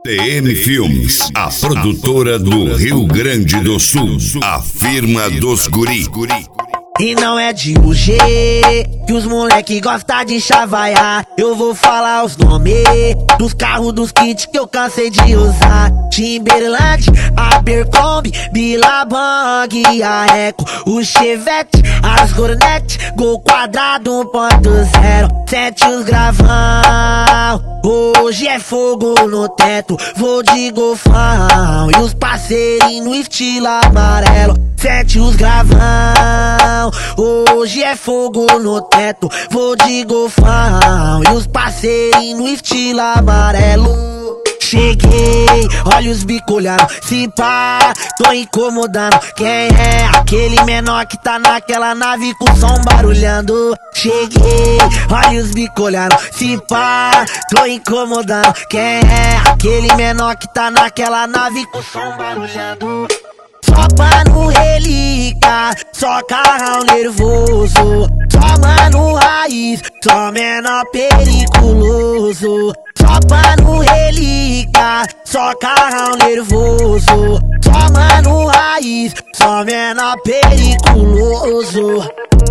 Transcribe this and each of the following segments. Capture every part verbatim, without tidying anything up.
T M Filmes, a produtora do Rio Grande do Sul, a firma dos guri. E não é de hoje que os moleque gostam de chavaiar. Eu vou falar os nomes dos carros, dos kits que eu cansei de usar. Timberland, Abercrombie, Billabong, a Eco, o Chevette, as Hornet, Gol quadrado um ponto zero, sete os gravão. Hoje é fogo no teto, vou de golfão e os parceirinhos no estilo amarelo, sete os gravão. Hoje é fogo no teto, vou de golfão e os parceirinhos no estilo amarelo. Cheguei, olha os bicolharam, se pá, tô incomodando. Quem é aquele menor que tá naquela nave com som barulhando? Cheguei, olha os bicolharam, se pá, tô incomodando. Quem é aquele menor que tá naquela nave com som barulhando? Só pano relíquia, só carrão nervoso, só mano raiz, só menor periculoso. Só pano relíquia, só carrão nervoso, só mano raiz, só menor periculoso.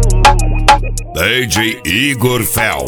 D J Igor Fel.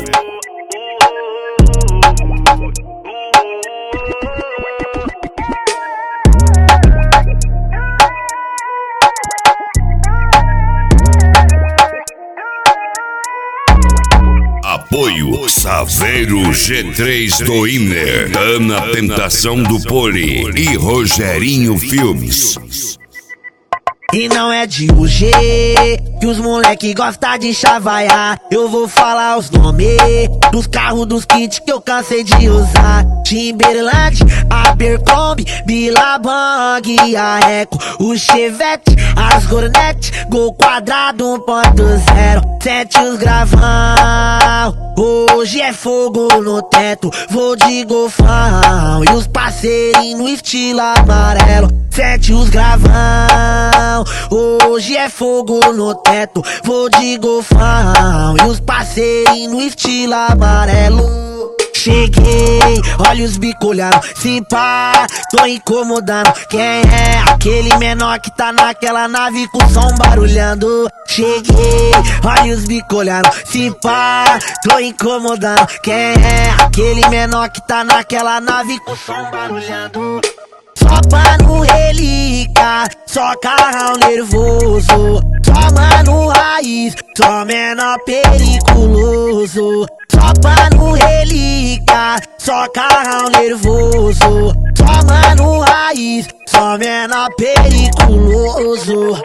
Apoio Saveiro G três do Inner, Ana Tentação do Poli e Rogerinho Filmes. E não é de hoje que os moleque gostam de chavaiar. Eu vou falar os nomes dos carros, dos kits que eu cansei de usar. Timberland, Abercrombie, Billabong, a Eco, o Chevette, as Hornet, Gol quadrado um ponto zero, sete os gravão. Hoje é fogo no teto, vou de golfão e os parceirinhos no estilo amarelo, sete os gravão. Hoje é fogo no teto, vou de golfão e os parceirinhos no estilo amarelo. Cheguei, olha os bicolharam, se pá, tô incomodando. Quem é aquele menor que tá naquela nave com som barulhando? Cheguei, olha os bicolharam, se pá, tô incomodando. Quem é aquele menor que tá naquela nave com som barulhando? Só pano relíquia, só carrão nervoso, só mano raiz, só menor periculoso. Só pano relíquia, só carrão nervoso, só mano raiz, só menor periculoso.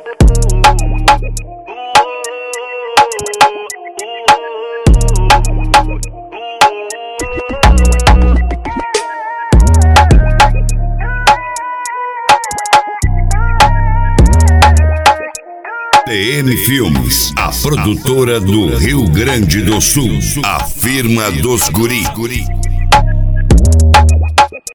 T M Filmes, a produtora do Rio Grande do Sul, a firma dos guri.